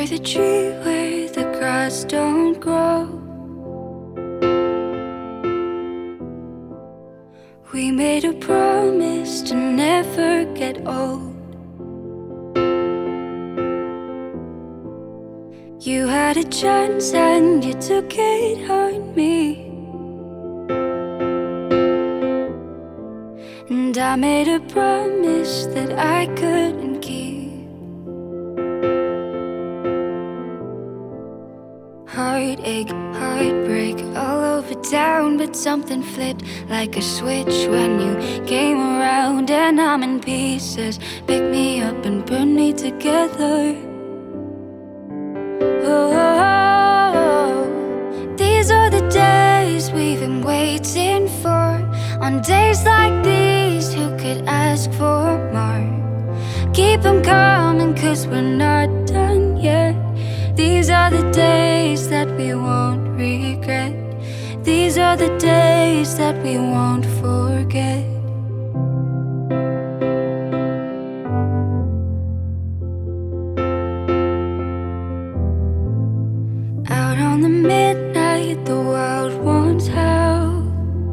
the tree where the grass don't grow. We made a promise to never get old. You had a chance and you took it on me, and I made a promise that I couldn't keep. Heartache, heartbreak, all over town. But something flipped like a switch when you came around. And I'm in pieces, pick me up and burn me together. Oh, these are the days we've been waiting for. On days like these, who could ask for more? Keep them coming, 'cause we're not done yet. These are the days that we won't regret. These are the days that we won't forget. Out on the midnight, the world wants help.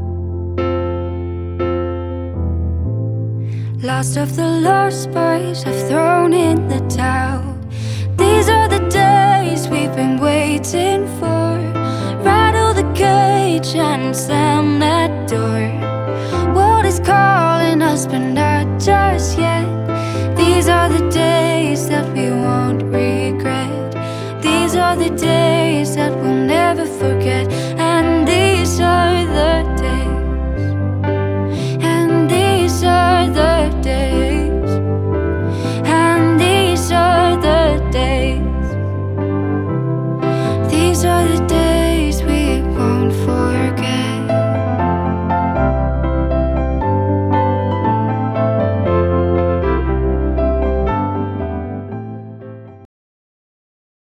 Lost of the lost boys have thrown in the towel. These are the days we've been waiting for. Rattle the cage and slam